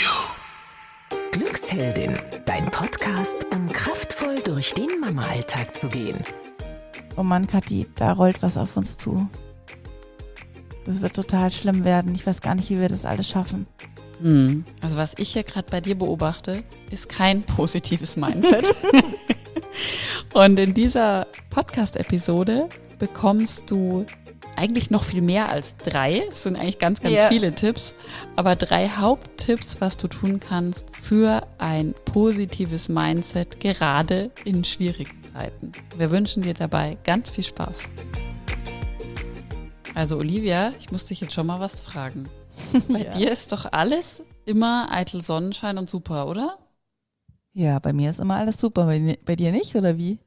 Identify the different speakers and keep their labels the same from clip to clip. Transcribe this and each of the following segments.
Speaker 1: Glücksheldin, dein Podcast, um kraftvoll durch den Mama-Alltag zu gehen.
Speaker 2: Oh Mann, Kathi, da rollt was auf uns zu. Das wird total schlimm werden. Ich weiß gar nicht, wie wir das alles schaffen.
Speaker 3: Also was ich hier gerade bei dir beobachte, ist kein positives Mindset. Und in dieser Podcast-Episode bekommst du eigentlich noch viel mehr als 3. Es sind eigentlich ganz viele Tipps. Aber 3 Haupttipps, was du tun kannst für ein positives Mindset, gerade in schwierigen Zeiten. Wir wünschen dir dabei ganz viel Spaß. Also Olivia, ich muss dich jetzt schon mal was fragen. Bei dir ist doch alles immer eitel Sonnenschein und super, oder?
Speaker 2: Ja, bei mir ist immer alles super. Bei dir nicht, oder wie?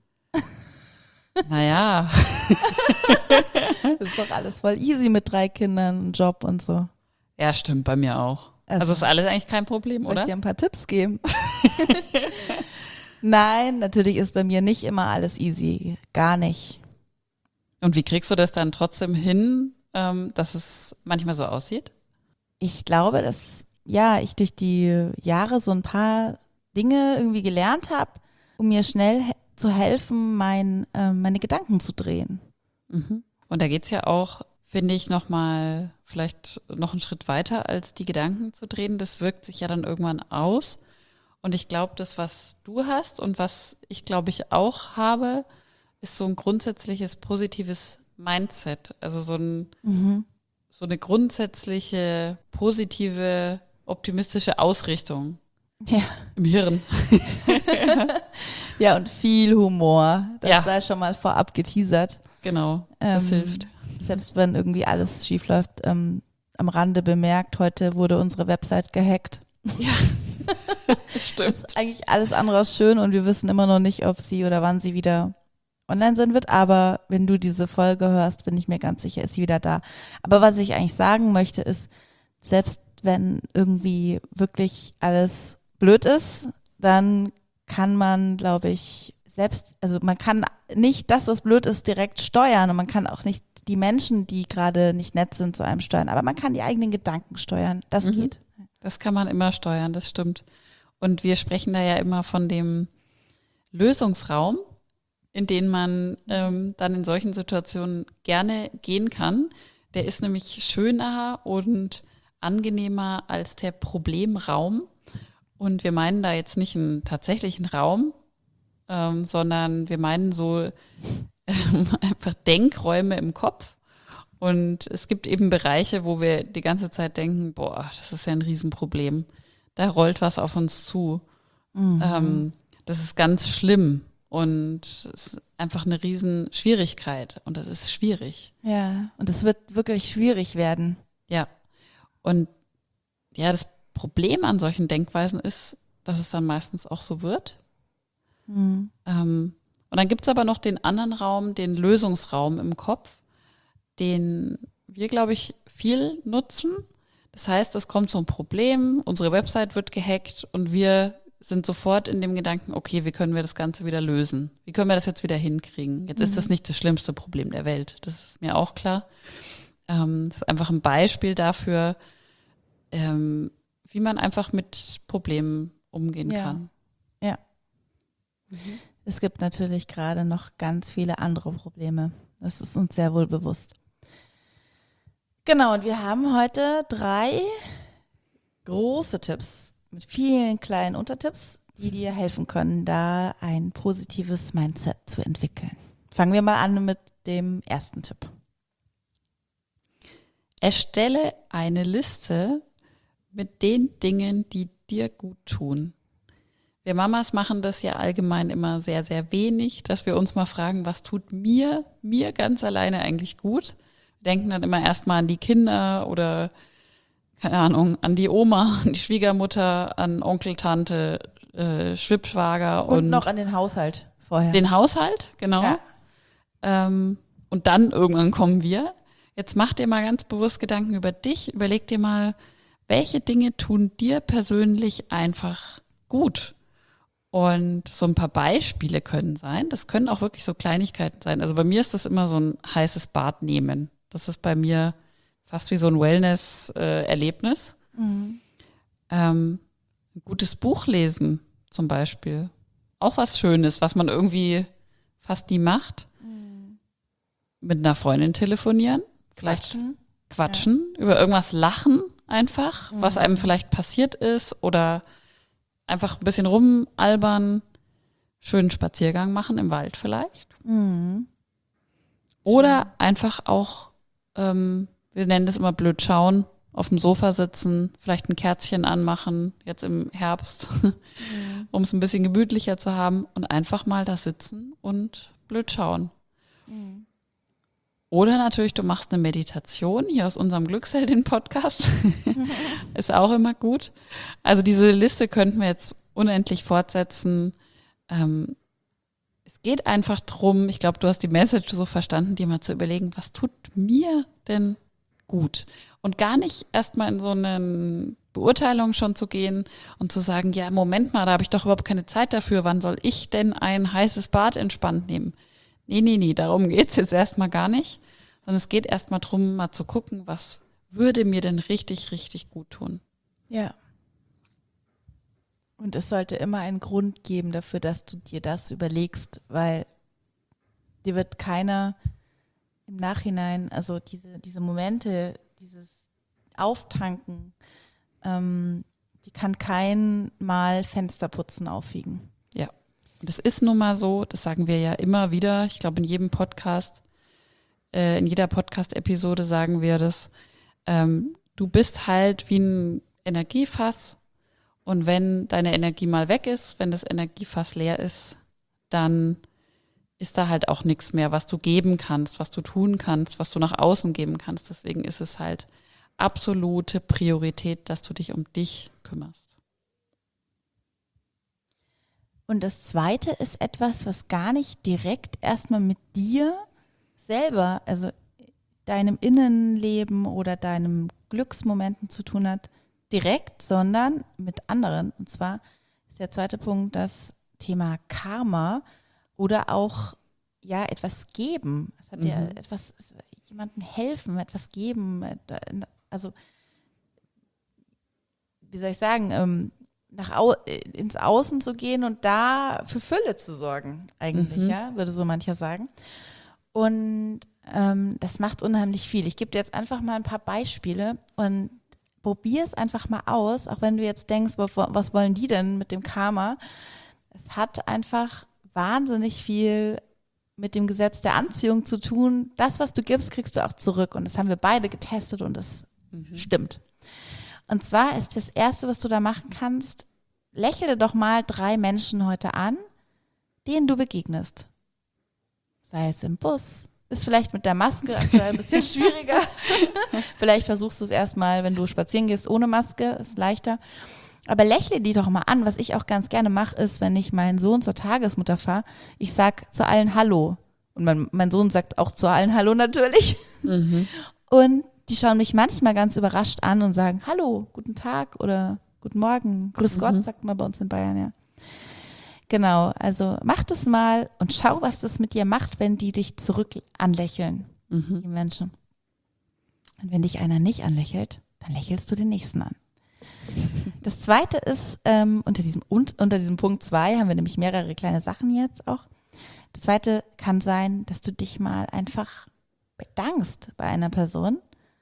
Speaker 3: Naja.
Speaker 2: Das ist doch alles voll easy mit 3 Kindern, Job und so.
Speaker 3: Ja, stimmt, bei mir auch. Also ist alles eigentlich kein Problem,
Speaker 2: soll
Speaker 3: oder?
Speaker 2: Ich dir ein paar Tipps geben? Nein, natürlich ist bei mir nicht immer alles easy. Gar nicht.
Speaker 3: Und wie kriegst du das dann trotzdem hin, dass es manchmal so aussieht?
Speaker 2: Ich glaube, dass ich durch die Jahre so ein paar Dinge irgendwie gelernt habe, um mir schnell zu helfen, meine Gedanken zu drehen.
Speaker 3: Mhm. Und da geht es ja auch, finde ich, vielleicht noch einen Schritt weiter, als die Gedanken zu drehen. Das wirkt sich ja dann irgendwann aus. Und ich glaube, das, was du hast und was ich, glaube ich, auch habe, ist so ein grundsätzliches positives Mindset. Also so eine grundsätzliche, positive, optimistische Ausrichtung im Hirn.
Speaker 2: Ja, und viel Humor. Das sei schon mal vorab geteasert.
Speaker 3: Genau, das hilft.
Speaker 2: Selbst wenn irgendwie alles schief läuft, am Rande bemerkt, heute wurde unsere Website gehackt.
Speaker 3: Ja, das stimmt.
Speaker 2: Das ist eigentlich alles andere als schön und wir wissen immer noch nicht, ob sie oder wann sie wieder online sein wird. Aber wenn du diese Folge hörst, bin ich mir ganz sicher, ist sie wieder da. Aber was ich eigentlich sagen möchte, ist, selbst wenn irgendwie wirklich alles blöd ist, dann kann man, glaube ich, man kann nicht das, was blöd ist, direkt steuern und man kann auch nicht die Menschen, die gerade nicht nett sind, zu einem steuern, aber man kann die eigenen Gedanken steuern. Das geht.
Speaker 3: Das kann man immer steuern, das stimmt. Und wir sprechen da ja immer von dem Lösungsraum, in den man dann in solchen Situationen gerne gehen kann. Der ist nämlich schöner und angenehmer als der Problemraum. Und wir meinen da jetzt nicht einen tatsächlichen Raum, sondern wir meinen so einfach Denkräume im Kopf. Und es gibt eben Bereiche, wo wir die ganze Zeit denken, boah, das ist ja ein Riesenproblem. Da rollt was auf uns zu. Das ist ganz schlimm und es ist einfach eine Riesenschwierigkeit und das ist schwierig.
Speaker 2: Ja, und es wird wirklich schwierig werden.
Speaker 3: Ja, und ja, das Problem an solchen Denkweisen ist, dass es dann meistens auch so wird. Und dann gibt es aber noch den anderen Raum, den Lösungsraum im Kopf, den wir, glaube ich, viel nutzen. Das heißt, es kommt so ein Problem, unsere Website wird gehackt und wir sind sofort in dem Gedanken, okay, wie können wir das Ganze wieder lösen? Wie können wir das jetzt wieder hinkriegen? Jetzt ist das nicht das schlimmste Problem der Welt, das ist mir auch klar. Das ist einfach ein Beispiel dafür, wie man einfach mit Problemen umgehen kann.
Speaker 2: Ja. Es gibt natürlich gerade noch ganz viele andere Probleme. Das ist uns sehr wohl bewusst. Genau, und wir haben heute 3 große Tipps mit vielen kleinen Untertipps, die dir helfen können, da ein positives Mindset zu entwickeln. Fangen wir mal an mit dem ersten Tipp.
Speaker 3: Erstelle eine Liste mit den Dingen, die dir gut tun. Wir Mamas machen das ja allgemein immer sehr, sehr wenig, dass wir uns mal fragen, was tut mir ganz alleine eigentlich gut? Wir denken dann immer erstmal an die Kinder oder, keine Ahnung, an die Oma, an die Schwiegermutter, an Onkel, Tante, Schwibschwager
Speaker 2: und noch an den Haushalt vorher.
Speaker 3: Den Haushalt, genau. Ja. Und dann irgendwann kommen wir. Jetzt mach dir mal ganz bewusst Gedanken über dich. Überleg dir mal, welche Dinge tun dir persönlich einfach gut? Und so ein paar Beispiele können sein. Das können auch wirklich so Kleinigkeiten sein. Also bei mir ist das immer so ein heißes Bad nehmen. Das ist bei mir fast wie so ein Wellness-Erlebnis. ein gutes Buch lesen zum Beispiel. Auch was Schönes, was man irgendwie fast nie macht. Mit einer Freundin telefonieren, vielleicht quatschen, über irgendwas lachen einfach, was einem vielleicht passiert ist oder einfach ein bisschen rumalbern, schönen Spaziergang machen im Wald vielleicht. Oder einfach auch, wir nennen das immer blöd schauen, auf dem Sofa sitzen, vielleicht ein Kerzchen anmachen, jetzt im Herbst, um es ein bisschen gemütlicher zu haben und einfach mal da sitzen und blöd schauen. Oder natürlich, du machst eine Meditation hier aus unserem Glückselden-Podcast. Ist auch immer gut. Also diese Liste könnten wir jetzt unendlich fortsetzen. Es geht einfach drum, ich glaube, du hast die Message so verstanden, dir mal zu überlegen, was tut mir denn gut? Und gar nicht erstmal in so eine Beurteilung schon zu gehen und zu sagen, ja, Moment mal, da habe ich doch überhaupt keine Zeit dafür. Wann soll ich denn ein heißes Bad entspannt nehmen? Nee, darum geht's jetzt erstmal gar nicht. Sondern es geht erstmal drum, mal zu gucken, was würde mir denn richtig, richtig gut tun.
Speaker 2: Ja. Und es sollte immer einen Grund geben dafür, dass du dir das überlegst, weil dir wird keiner im Nachhinein, also diese Momente, dieses Auftanken, die kann kein Mal Fensterputzen aufwiegen.
Speaker 3: Ja, und es ist nun mal so, das sagen wir ja immer wieder, ich glaube in jedem Podcast, in jeder Podcast-Episode sagen wir das, du bist halt wie ein Energiefass und wenn deine Energie mal weg ist, wenn das Energiefass leer ist, dann ist da halt auch nichts mehr, was du geben kannst, was du tun kannst, was du nach außen geben kannst. Deswegen ist es halt absolute Priorität, dass du dich um dich kümmerst.
Speaker 2: Und das Zweite ist etwas, was gar nicht direkt erstmal mit dir selber, also deinem Innenleben oder deinem Glücksmomenten zu tun hat, direkt, sondern mit anderen. Und zwar ist der zweite Punkt das Thema Karma oder auch ja etwas geben. Es hat ja etwas, jemandem helfen, etwas geben. Also wie soll ich sagen, ins Außen zu gehen und da für Fülle zu sorgen, eigentlich, ja, würde so mancher sagen. Und das macht unheimlich viel. Ich gebe dir jetzt einfach mal ein paar Beispiele und probier es einfach mal aus, auch wenn du jetzt denkst, was wollen die denn mit dem Karma? Es hat einfach wahnsinnig viel mit dem Gesetz der Anziehung zu tun. Das, was du gibst, kriegst du auch zurück. Und das haben wir beide getestet und das stimmt. Und zwar ist das Erste, was du da machen kannst, lächle doch mal 3 Menschen heute an, denen du begegnest. Sei es im Bus, ist vielleicht mit der Maske aktuell ein bisschen schwieriger. Vielleicht versuchst du es erstmal, wenn du spazieren gehst, ohne Maske, ist leichter. Aber lächle die doch mal an. Was ich auch ganz gerne mache, ist, wenn ich meinen Sohn zur Tagesmutter fahre, ich sage zu allen Hallo. Und mein Sohn sagt auch zu allen Hallo natürlich. Und die schauen mich manchmal ganz überrascht an und sagen Hallo, guten Tag oder guten Morgen. Grüß Gott, sagt man bei uns in Bayern, ja. Genau, also mach das mal und schau, was das mit dir macht, wenn die dich zurück anlächeln, die Menschen. Und wenn dich einer nicht anlächelt, dann lächelst du den nächsten an. Das Zweite ist, unter diesem Punkt 2 haben wir nämlich mehrere kleine Sachen jetzt auch. Das Zweite kann sein, dass du dich mal einfach bedankst bei einer Person,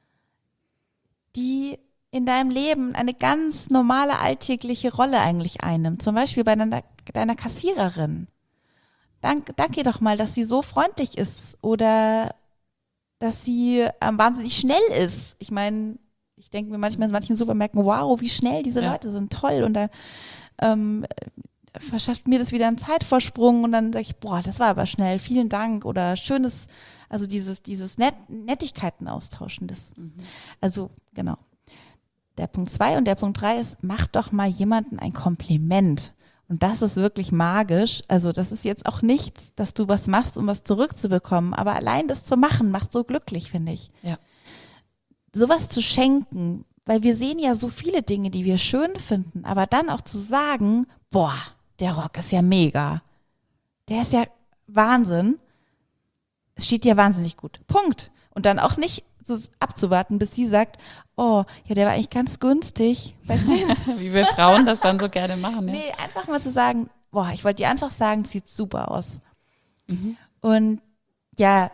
Speaker 2: die in deinem Leben eine ganz normale alltägliche Rolle eigentlich einnimmt. Zum Beispiel bei deiner Kassiererin. Dank ihr doch mal, dass sie so freundlich ist oder dass sie wahnsinnig schnell ist. Ich meine, ich denke mir manchmal in manchen Supermärkten, wow, wie schnell diese Leute sind, toll. Und da verschafft mir das wieder einen Zeitvorsprung und dann sage ich, boah, das war aber schnell, vielen Dank oder schönes, also dieses Nettigkeiten austauschen. Also genau. Der Punkt 2 und der Punkt 3 ist, mach doch mal jemandem ein Kompliment. Und das ist wirklich magisch. Also das ist jetzt auch nichts, dass du was machst, um was zurückzubekommen. Aber allein das zu machen, macht so glücklich, finde ich.
Speaker 3: Ja.
Speaker 2: Sowas zu schenken, weil wir sehen ja so viele Dinge, die wir schön finden. Aber dann auch zu sagen, boah, der Rock ist ja mega. Der ist ja Wahnsinn. Es steht dir wahnsinnig gut. Punkt. Und dann auch nicht so abzuwarten, bis sie sagt, oh, ja, der war eigentlich ganz günstig.
Speaker 3: Wie wir Frauen das dann so gerne machen. Ja.
Speaker 2: Nee, einfach mal zu sagen, boah, ich wollte dir einfach sagen, sieht super aus.
Speaker 3: Mhm.
Speaker 2: Und ja,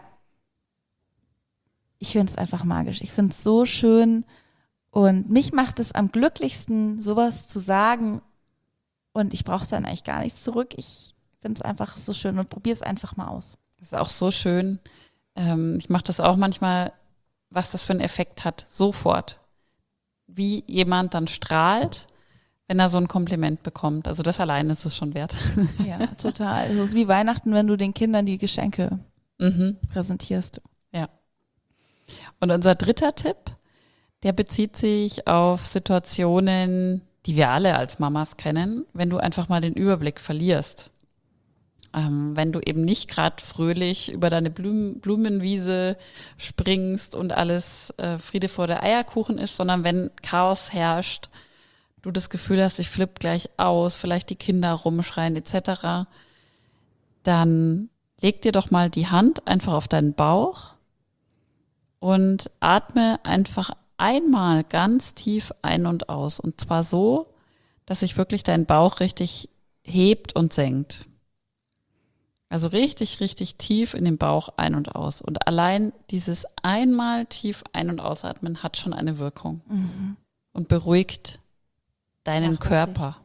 Speaker 2: ich finde es einfach magisch. Ich finde es so schön und mich macht es am glücklichsten, sowas zu sagen und ich brauche dann eigentlich gar nichts zurück. Ich finde es einfach so schön und probiere es einfach mal aus.
Speaker 3: Das ist auch so schön. Ich mache das auch manchmal, was das für einen Effekt hat, sofort. Wie jemand dann strahlt, wenn er so ein Kompliment bekommt. Also das allein ist es schon wert.
Speaker 2: Ja, total. Es ist wie Weihnachten, wenn du den Kindern die Geschenke präsentierst.
Speaker 3: Ja. Und unser dritter Tipp, der bezieht sich auf Situationen, die wir alle als Mamas kennen, wenn du einfach mal den Überblick verlierst. Wenn du eben nicht gerade fröhlich über deine Blumenwiese springst und alles Friede vor der Eierkuchen ist, sondern wenn Chaos herrscht, du das Gefühl hast, ich flippe gleich aus, vielleicht die Kinder rumschreien etc., dann leg dir doch mal die Hand einfach auf deinen Bauch und atme einfach einmal ganz tief ein und aus. Und zwar so, dass sich wirklich dein Bauch richtig hebt und senkt. Also richtig, richtig tief in den Bauch ein und aus. Und allein dieses einmal tief ein- und ausatmen hat schon eine Wirkung und beruhigt deinen Körper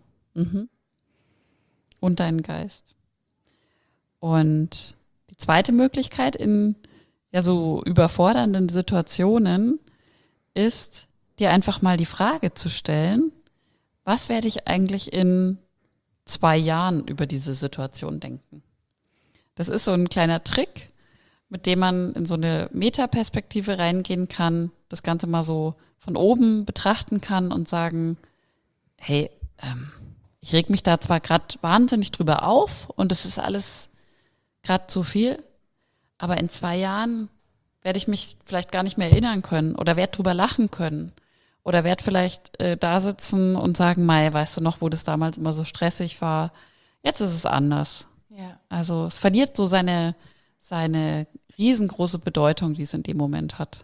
Speaker 3: und deinen Geist. Und die zweite Möglichkeit in ja so überfordernden Situationen ist, dir einfach mal die Frage zu stellen, was werde ich eigentlich in 2 Jahren über diese Situation denken? Das ist so ein kleiner Trick, mit dem man in so eine Metaperspektive reingehen kann, das Ganze mal so von oben betrachten kann und sagen, hey, ich reg mich da zwar gerade wahnsinnig drüber auf und es ist alles gerade zu viel, aber in 2 Jahren werde ich mich vielleicht gar nicht mehr erinnern können oder werde drüber lachen können oder werde vielleicht da sitzen und sagen, Mai, weißt du noch, wo das damals immer so stressig war, jetzt ist es anders.
Speaker 2: Ja.
Speaker 3: Also es verliert so seine riesengroße Bedeutung, die es in dem Moment hat.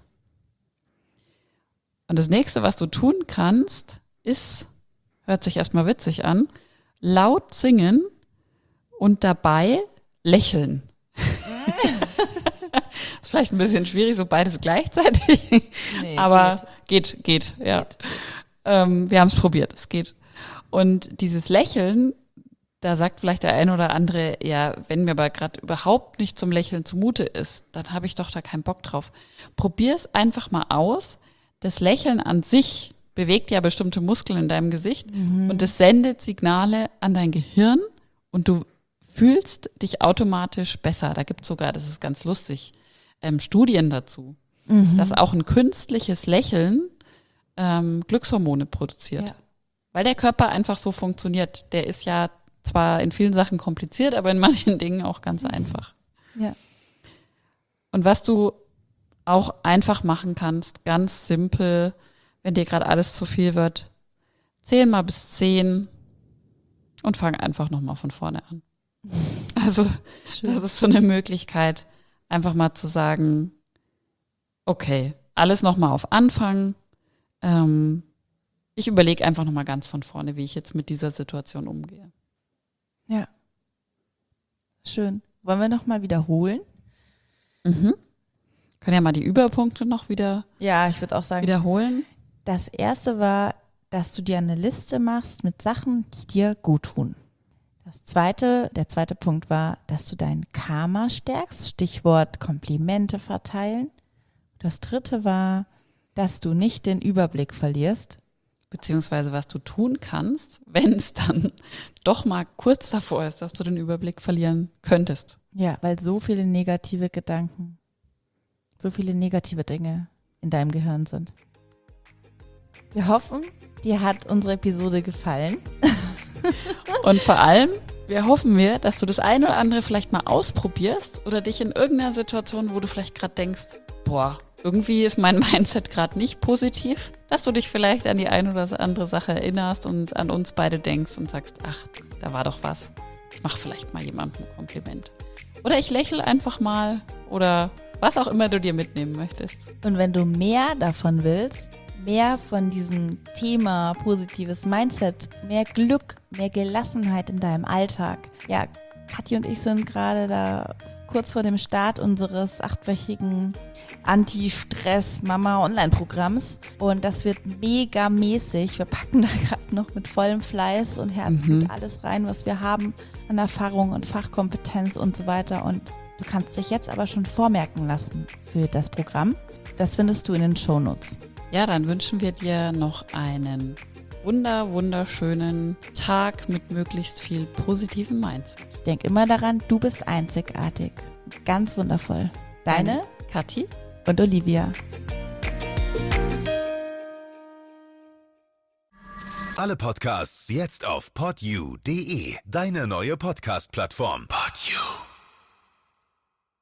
Speaker 3: Und das nächste, was du tun kannst, ist, hört sich erstmal witzig an, laut singen und dabei lächeln. Ist vielleicht ein bisschen schwierig, so beides gleichzeitig,
Speaker 2: Nee,
Speaker 3: aber geht, ja.
Speaker 2: Geht.
Speaker 3: Wir haben es probiert, es geht. Und dieses Lächeln, da sagt vielleicht der eine oder andere, ja, wenn mir aber gerade überhaupt nicht zum Lächeln zumute ist, dann habe ich doch da keinen Bock drauf. Probier es einfach mal aus. Das Lächeln an sich bewegt ja bestimmte Muskeln in deinem Gesicht und es sendet Signale an dein Gehirn und du fühlst dich automatisch besser. Da gibt es sogar, das ist ganz lustig, Studien dazu, dass auch ein künstliches Lächeln Glückshormone produziert.
Speaker 2: Ja.
Speaker 3: Weil der Körper einfach so funktioniert. Der ist ja zwar in vielen Sachen kompliziert, aber in manchen Dingen auch ganz einfach.
Speaker 2: Ja.
Speaker 3: Und was du auch einfach machen kannst, ganz simpel, wenn dir gerade alles zu viel wird, zähl mal bis 10 und fang einfach nochmal von vorne an. Also das ist so eine Möglichkeit, einfach mal zu sagen, okay, alles nochmal auf Anfang. Ich überlege einfach nochmal ganz von vorne, wie ich jetzt mit dieser Situation umgehe.
Speaker 2: Ja. Schön. Wollen wir nochmal wiederholen?
Speaker 3: Können ja mal die Überpunkte noch
Speaker 2: Ja, ich würde auch sagen,
Speaker 3: wiederholen.
Speaker 2: das erste war, dass du dir eine Liste machst mit Sachen, die dir gut tun. Der zweite Punkt war, dass du dein Karma stärkst, Stichwort Komplimente verteilen. Das dritte war, dass du nicht den Überblick verlierst.
Speaker 3: Beziehungsweise was du tun kannst, wenn es dann doch mal kurz davor ist, dass du den Überblick verlieren könntest.
Speaker 2: Ja, weil so viele negative Gedanken, so viele negative Dinge in deinem Gehirn sind. Wir hoffen, dir hat unsere Episode gefallen.
Speaker 3: Und vor allem, hoffen wir, dass du das eine oder andere vielleicht mal ausprobierst oder dich in irgendeiner Situation, wo du vielleicht gerade denkst, boah, irgendwie ist mein Mindset gerade nicht positiv, dass du dich vielleicht an die eine oder andere Sache erinnerst und an uns beide denkst und sagst, ach, da war doch was. Ich mache vielleicht mal jemandem ein Kompliment. Oder ich lächle einfach mal oder was auch immer du dir mitnehmen möchtest.
Speaker 2: Und wenn du mehr davon willst, mehr von diesem Thema positives Mindset, mehr Glück, mehr Gelassenheit in deinem Alltag. Ja, Kathi und ich sind gerade da kurz vor dem Start unseres 8-wöchigen Anti-Stress-Mama-Online-Programms und das wird mega mäßig. Wir packen da gerade noch mit vollem Fleiß und Herzblut alles rein, was wir haben an Erfahrung und Fachkompetenz und so weiter und du kannst dich jetzt aber schon vormerken lassen für das Programm. Das findest du in den Shownotes.
Speaker 3: Ja, dann wünschen wir dir noch einen wunderschönen Tag mit möglichst viel positivem Mindset.
Speaker 2: Denk immer daran, du bist einzigartig. Ganz wundervoll. Deine
Speaker 3: Kathi
Speaker 2: und Olivia.
Speaker 4: Alle Podcasts jetzt auf podyou.de, deine neue Podcast-Plattform. Podyou.